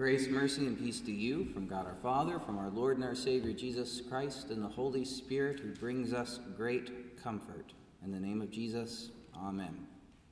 Grace, mercy, and peace to you from God our Father, from our Lord and our Savior Jesus Christ, and the Holy Spirit who brings us great comfort. In the name of Jesus, amen.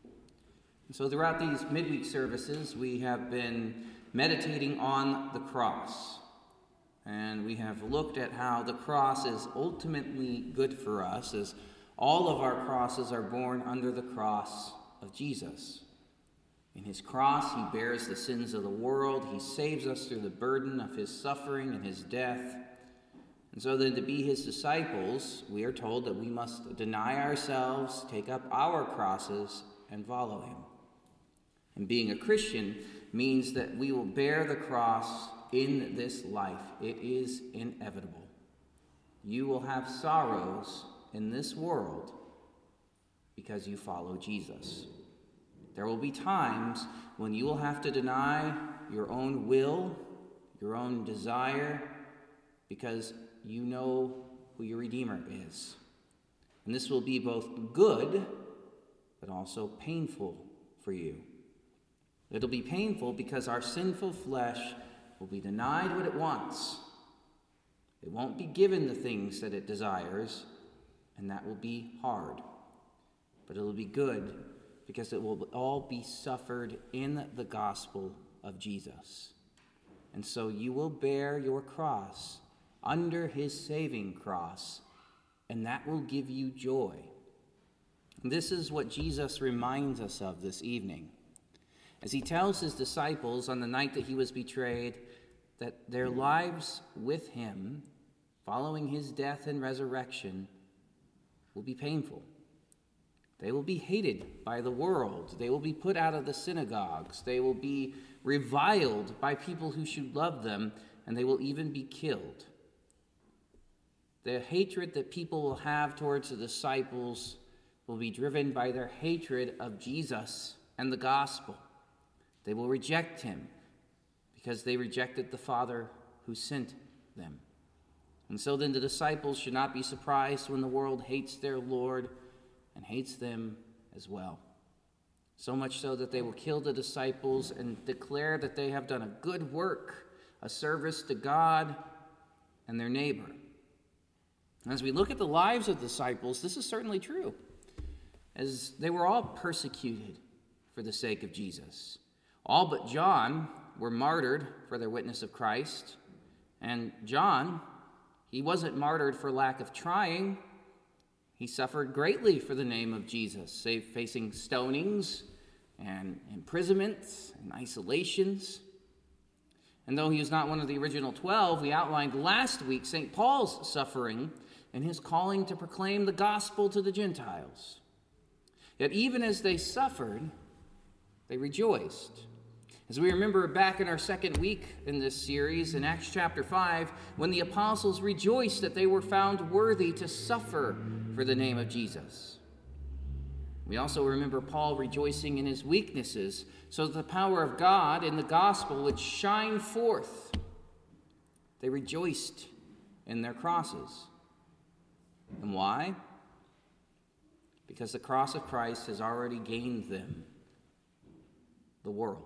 And so throughout these midweek services, we have been meditating on the cross. And we have looked at how the cross is ultimately good for us, as all of our crosses are born under the cross of Jesus. In his cross, he bears the sins of the world. He saves us through the burden of his suffering and his death. And so then to be his disciples, we are told that we must deny ourselves, take up our crosses, and follow him. And being a Christian means that we will bear the cross in this life. It is inevitable. You will have sorrows in this world because you follow Jesus. There will be times when you will have to deny your own will, your own desire, because you know who your Redeemer is. And this will be both good, but also painful for you. It'll be painful because our sinful flesh will be denied what it wants. It won't be given the things that it desires, and that will be hard. But it'll be good because it will all be suffered in the gospel of Jesus. And so you will bear your cross under his saving cross, and that will give you joy. And this is what Jesus reminds us of this evening, as he tells his disciples on the night that he was betrayed that their lives with him, following his death and resurrection, will be painful. They will be hated by the world. They will be put out of the synagogues. They will be reviled by people who should love them, and they will even be killed. The hatred that people will have towards the disciples will be driven by their hatred of Jesus and the gospel. They will reject him because they rejected the Father who sent them. And so then the disciples should not be surprised when the world hates their Lord and hates them as well. So much so that they will kill the disciples and declare that they have done a good work, a service to God and their neighbor. As we look at the lives of the disciples, this is certainly true, as they were all persecuted for the sake of Jesus. All but John were martyred for their witness of Christ, and John, he wasn't martyred for lack of trying. He suffered greatly for the name of Jesus, facing stonings and imprisonments and isolations. And though he was not one of the original 12, we outlined last week St. Paul's suffering and his calling to proclaim the gospel to the Gentiles. Yet even as they suffered, they rejoiced. As we remember back in our second week in this series, in Acts chapter 5, when the apostles rejoiced that they were found worthy to suffer for the name of Jesus. We also remember Paul rejoicing in his weaknesses so that the power of God in the gospel would shine forth. They rejoiced in their crosses. And why? Because the cross of Christ has already gained them the world.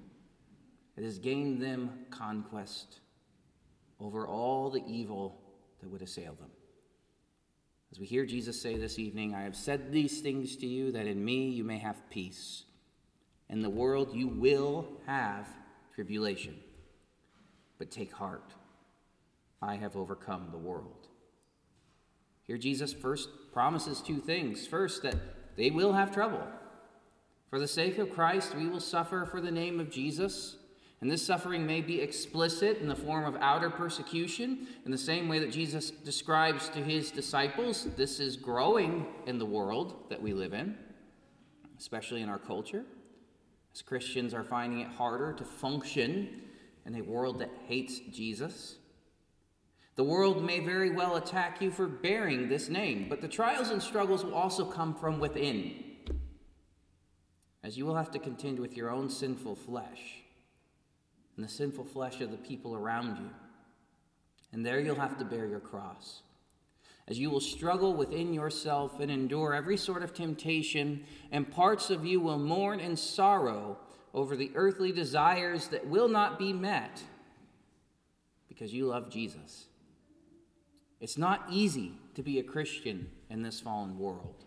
It has gained them conquest over all the evil that would assail them. As we hear Jesus say this evening, I have said these things to you that in me you may have peace. In the world you will have tribulation. But take heart. I have overcome the world. Here Jesus first promises two things. First, that they will have trouble. For the sake of Christ, we will suffer for the name of Jesus. And this suffering may be explicit in the form of outer persecution, in the same way that Jesus describes to his disciples. This is growing in the world that we live in, especially in our culture, as Christians are finding it harder to function in a world that hates Jesus. The world may very well attack you for bearing this name, but the trials and struggles will also come from within, as you will have to contend with your own sinful flesh and the sinful flesh of the people around you. And there you'll have to bear your cross, as you will struggle within yourself and endure every sort of temptation, and parts of you will mourn in sorrow over the earthly desires that will not be met because you love Jesus. It's not easy to be a Christian in this fallen world.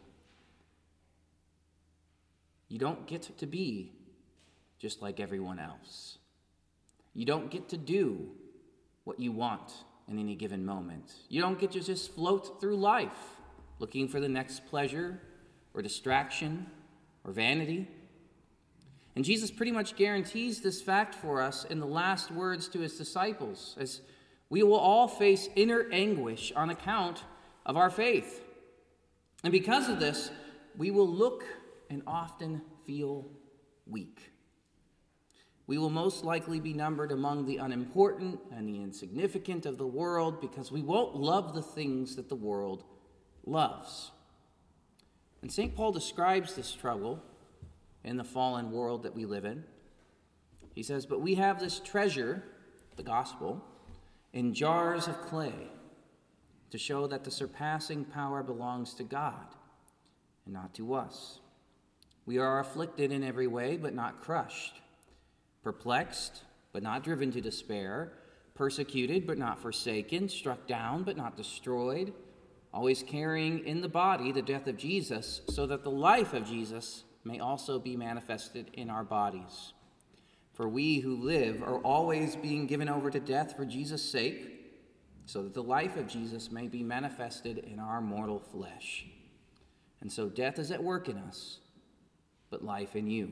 You don't get to be just like everyone else. You don't get to do what you want in any given moment. You don't get to just float through life looking for the next pleasure or distraction or vanity. And Jesus pretty much guarantees this fact for us in the last words to his disciples, as we will all face inner anguish on account of our faith. And because of this, we will look and often feel weak. We will most likely be numbered among the unimportant and the insignificant of the world because we won't love the things that the world loves. And St. Paul describes this struggle in the fallen world that we live in. He says, "But we have this treasure, the gospel, in jars of clay to show that the surpassing power belongs to God and not to us. We are afflicted in every way, but not crushed, perplexed, but not driven to despair, persecuted, but not forsaken, struck down, but not destroyed, always carrying in the body the death of Jesus, so that the life of Jesus may also be manifested in our bodies. For we who live are always being given over to death for Jesus' sake, so that the life of Jesus may be manifested in our mortal flesh. And so death is at work in us, but life in you."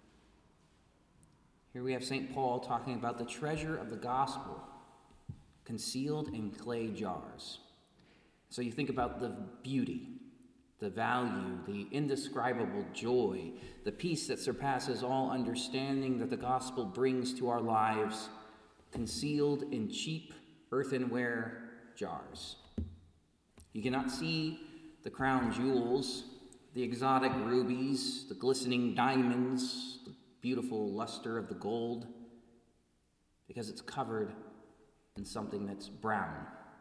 Here we have St. Paul talking about the treasure of the gospel concealed in clay jars. So you think about the beauty, the value, the indescribable joy, the peace that surpasses all understanding that the gospel brings to our lives, concealed in cheap earthenware jars. You cannot see the crown jewels, the exotic rubies, the glistening diamonds, the beautiful luster of the gold, because it's covered in something that's brown,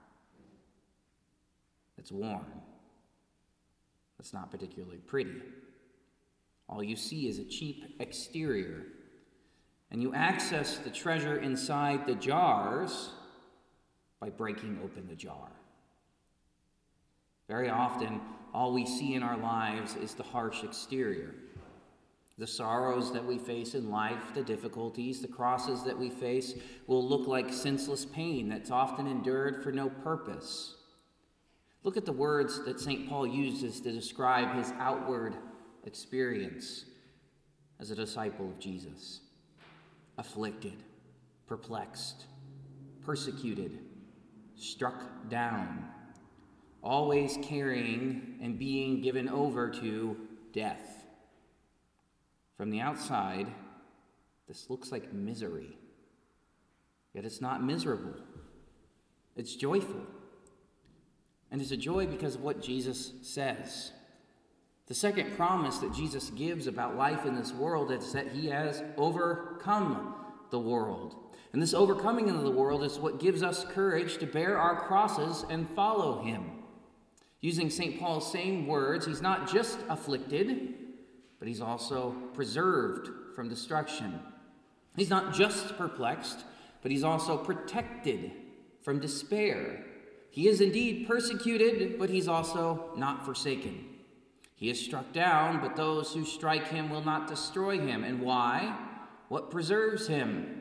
that's worn, that's not particularly pretty. All you see is a cheap exterior, and you access the treasure inside the jars by breaking open the jar. Very often, all we see in our lives is the harsh exterior. The sorrows that we face in life, the difficulties, the crosses that we face will look like senseless pain that's often endured for no purpose. Look at the words that St. Paul uses to describe his outward experience as a disciple of Jesus. Afflicted, perplexed, persecuted, struck down, always carrying and being given over to death. From the outside, this looks like misery. Yet it's not miserable. It's joyful. And it's a joy because of what Jesus says. The second promise that Jesus gives about life in this world is that he has overcome the world. And this overcoming of the world is what gives us courage to bear our crosses and follow him. Using St. Paul's same words, he's not just afflicted, but he's also preserved from destruction. He's not just perplexed, but he's also protected from despair. He is indeed persecuted, but he's also not forsaken. He is struck down, but those who strike him will not destroy him. And why? What preserves him?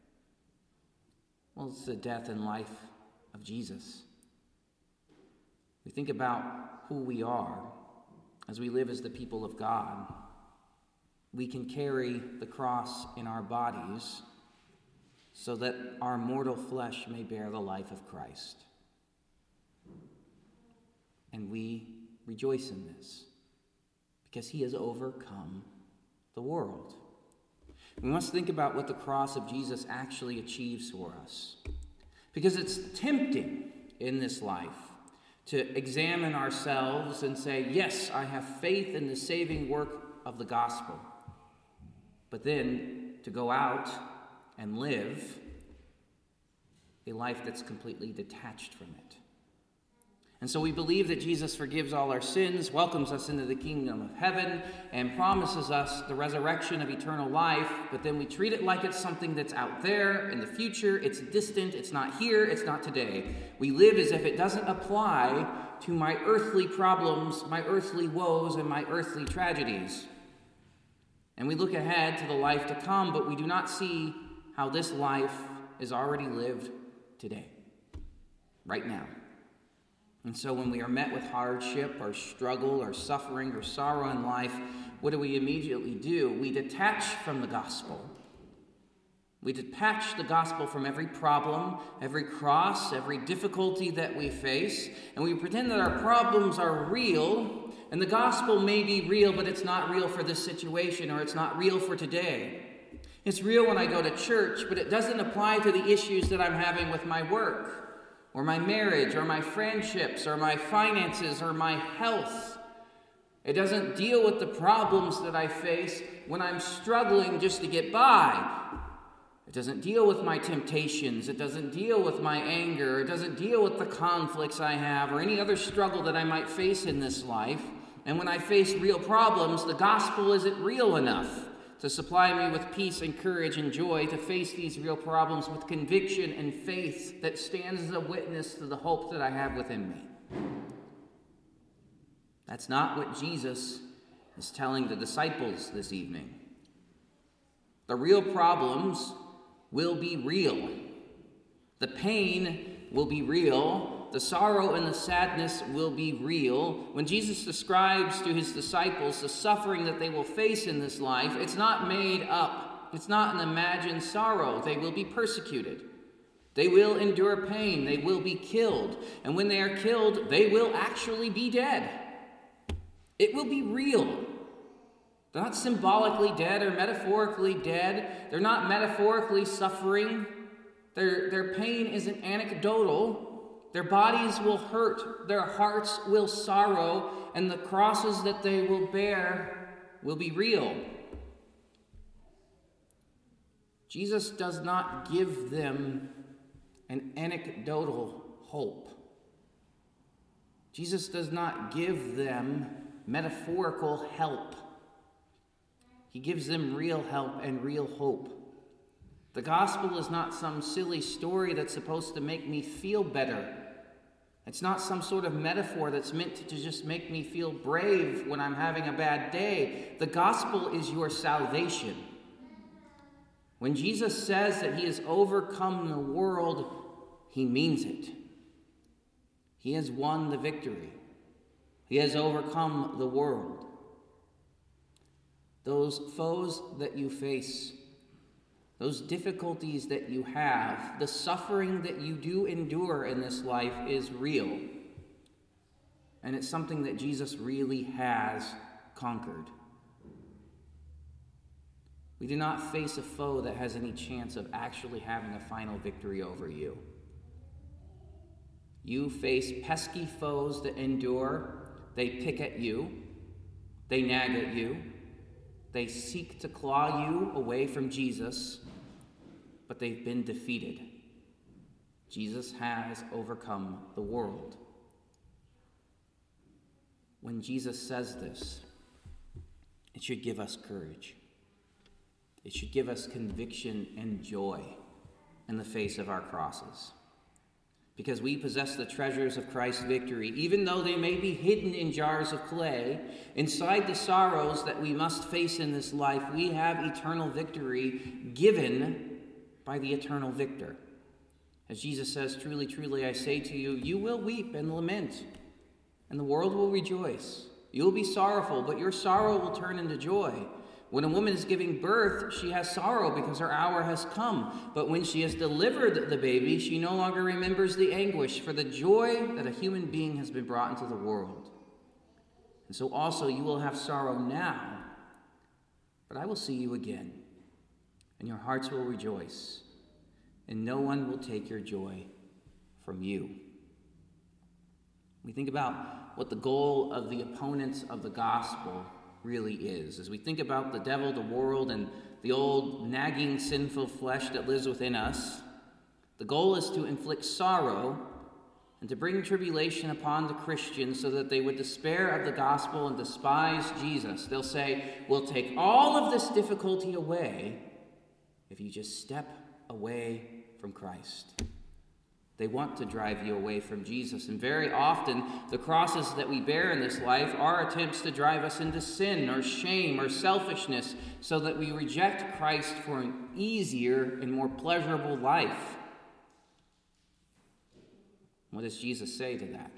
Well, it's the death and life of Jesus. We think about who we are as we live as the people of God. We can carry the cross in our bodies so that our mortal flesh may bear the life of Christ. And we rejoice in this because he has overcome the world. We must think about what the cross of Jesus actually achieves for us, because it's tempting in this life to examine ourselves and say, yes, I have faith in the saving work of the gospel, but then to go out and live a life that's completely detached from it. And so we believe that Jesus forgives all our sins, welcomes us into the kingdom of heaven, and promises us the resurrection of eternal life, but then we treat it like it's something that's out there in the future, it's distant, it's not here, it's not today. We live as if it doesn't apply to my earthly problems, my earthly woes, and my earthly tragedies. And we look ahead to the life to come, but we do not see how this life is already lived today, right now. And so when we are met with hardship or struggle or suffering or sorrow in life, what do we immediately do? We detach from the gospel. We detach the gospel from every problem, every cross, every difficulty that we face, and we pretend that our problems are real, and the gospel may be real, but it's not real for this situation, or it's not real for today. It's real when I go to church, but it doesn't apply to the issues that I'm having with my work, or my marriage, or my friendships, or my finances, or my health. It doesn't deal with the problems that I face when I'm struggling just to get by. It doesn't deal with my temptations. It doesn't deal with my anger. It doesn't deal with the conflicts I have or any other struggle that I might face in this life. And when I face real problems, the gospel isn't real enough to supply me with peace and courage and joy to face these real problems with conviction and faith that stands as a witness to the hope that I have within me. That's not what Jesus is telling the disciples this evening. The real problems will be real. The pain will be real. The sorrow and the sadness will be real. When Jesus describes to his disciples the suffering that they will face in this life, it's not made up. It's not an imagined sorrow. They will be persecuted. They will endure pain. They will be killed. And when they are killed, they will actually be dead. It will be real. They're not symbolically dead or metaphorically dead. They're not metaphorically suffering. Their pain isn't anecdotal. Their bodies will hurt. Their hearts will sorrow. And the crosses that they will bear will be real. Jesus does not give them an anecdotal hope. Jesus does not give them metaphorical help. He gives them real help and real hope. The gospel is not some silly story that's supposed to make me feel better. It's not some sort of metaphor that's meant to just make me feel brave when I'm having a bad day. The gospel is your salvation. When Jesus says that he has overcome the world, he means it. He has won the victory. He has overcome the world. Those foes that you face, those difficulties that you have, the suffering that you do endure in this life is real. And it's something that Jesus really has conquered. We do not face a foe that has any chance of actually having a final victory over you. You face pesky foes that endure. They pick at you. They nag at you. They seek to claw you away from Jesus, but they've been defeated. Jesus has overcome the world. When Jesus says this, it should give us courage. It should give us conviction and joy in the face of our crosses. Because we possess the treasures of Christ's victory, even though they may be hidden in jars of clay. Inside the sorrows that we must face in this life, we have eternal victory given by the eternal victor. As Jesus says, truly, truly, I say to you, you will weep and lament, and the world will rejoice. You will be sorrowful, but your sorrow will turn into joy. When a woman is giving birth, she has sorrow because her hour has come. But when she has delivered the baby, she no longer remembers the anguish for the joy that a human being has been brought into the world. And so also you will have sorrow now, but I will see you again, and your hearts will rejoice, and no one will take your joy from you. We think about what the goal of the opponents of the gospel really is. As we think about the devil, the world, and the old nagging sinful flesh that lives within us, the goal is to inflict sorrow and to bring tribulation upon the Christians so that they would despair of the gospel and despise Jesus. They'll say, we'll take all of this difficulty away if you just step away from Christ. They want to drive you away from Jesus, and very often the crosses that we bear in this life are attempts to drive us into sin or shame or selfishness so that we reject Christ for an easier and more pleasurable life. What does Jesus say to that?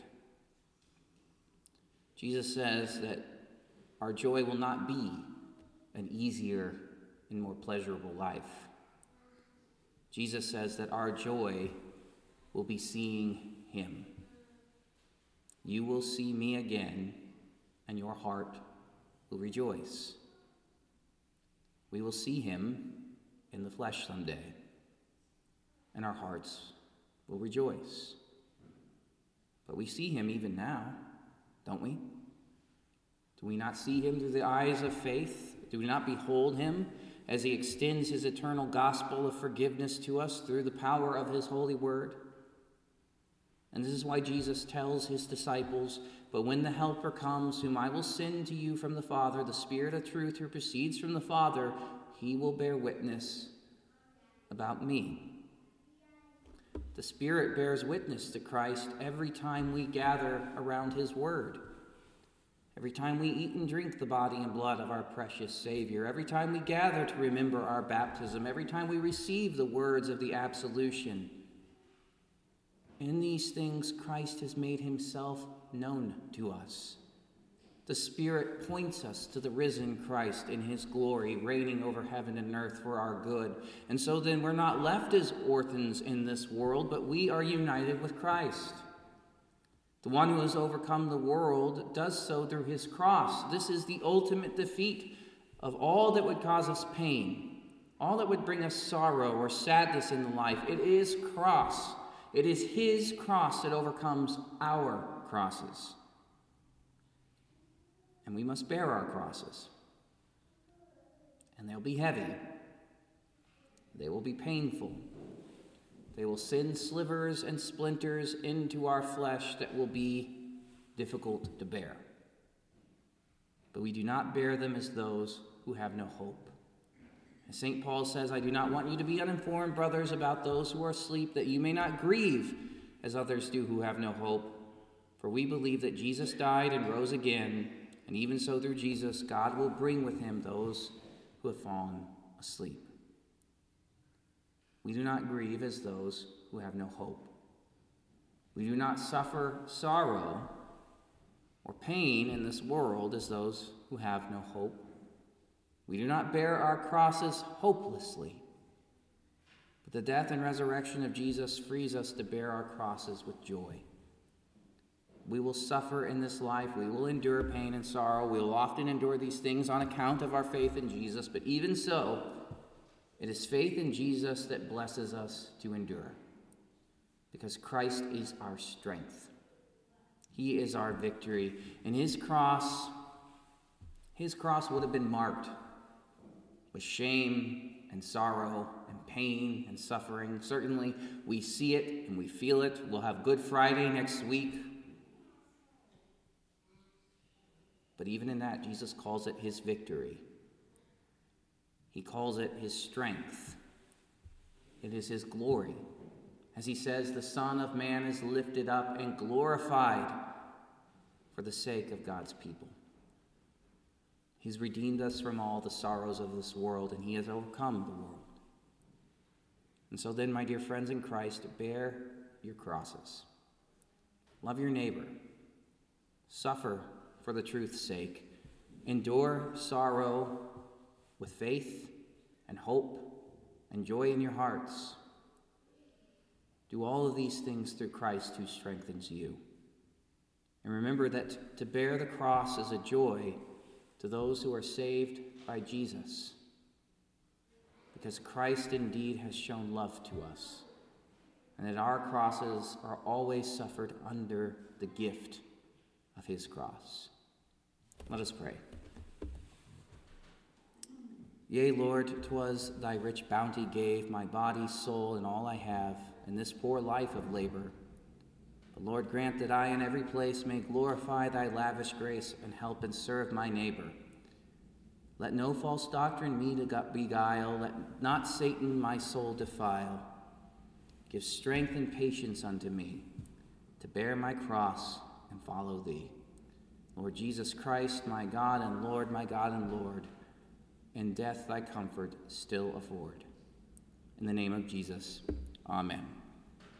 Jesus says that our joy will not be an easier and more pleasurable life. Jesus says that our joy will be seeing him. You will see me again, and your heart will rejoice. We will see him in the flesh someday, and our hearts will rejoice. But we see him even now, don't we? Do we not see him through the eyes of faith? Do we not behold him as he extends his eternal gospel of forgiveness to us through the power of his holy word? And this is why Jesus tells his disciples, but when the Helper comes, whom I will send to you from the Father, the Spirit of truth who proceeds from the Father, he will bear witness about me. The Spirit bears witness to Christ every time we gather around his word. Every time we eat and drink the body and blood of our precious Savior. Every time we gather to remember our baptism. Every time we receive the words of the absolution. In these things, Christ has made himself known to us. The Spirit points us to the risen Christ in his glory, reigning over heaven and earth for our good. And so then we're not left as orphans in this world, but we are united with Christ. The one who has overcome the world does so through his cross. This is the ultimate defeat of all that would cause us pain, all that would bring us sorrow or sadness in life. It is cross. It is his cross that overcomes our crosses. And we must bear our crosses. And they'll be heavy. They will be painful. They will send slivers and splinters into our flesh that will be difficult to bear. But we do not bear them as those who have no hope. As St. Paul says, I do not want you to be uninformed, brothers, about those who are asleep, that you may not grieve as others do who have no hope. For we believe that Jesus died and rose again, and even so through Jesus, God will bring with him those who have fallen asleep. We do not grieve as those who have no hope. We do not suffer sorrow or pain in this world as those who have no hope. We do not bear our crosses hopelessly, but the death and resurrection of Jesus frees us to bear our crosses with joy. We will suffer in this life. We will endure pain and sorrow. We will often endure these things on account of our faith in Jesus, but even so, it is faith in Jesus that blesses us to endure, because Christ is our strength. He is our victory. And his cross would have been marked with shame and sorrow and pain and suffering. Certainly, we see it and we feel it. We'll have Good Friday next week. But even in that, Jesus calls it his victory. He calls it his strength. It is his glory. As he says, the Son of Man is lifted up and glorified for the sake of God's people. He's redeemed us from all the sorrows of this world, and he has overcome the world. And so then, my dear friends in Christ, bear your crosses. Love your neighbor. Suffer for the truth's sake. Endure sorrow with faith and hope and joy in your hearts. Do all of these things through Christ who strengthens you. And remember that to bear the cross is a joy to those who are saved by Jesus, because Christ indeed has shown love to us, and that our crosses are always suffered under the gift of his cross. Let us pray. Yea, Lord, 'twas thy rich bounty gave my body, soul, and all I have in this poor life of labor. The Lord grant that I in every place may glorify thy lavish grace and help and serve my neighbor. Let no false doctrine me to beguile, let not Satan my soul defile. Give strength and patience unto me, to bear my cross and follow thee. Lord Jesus Christ, my God and Lord, my God and Lord, in death thy comfort still afford. In the name of Jesus, amen.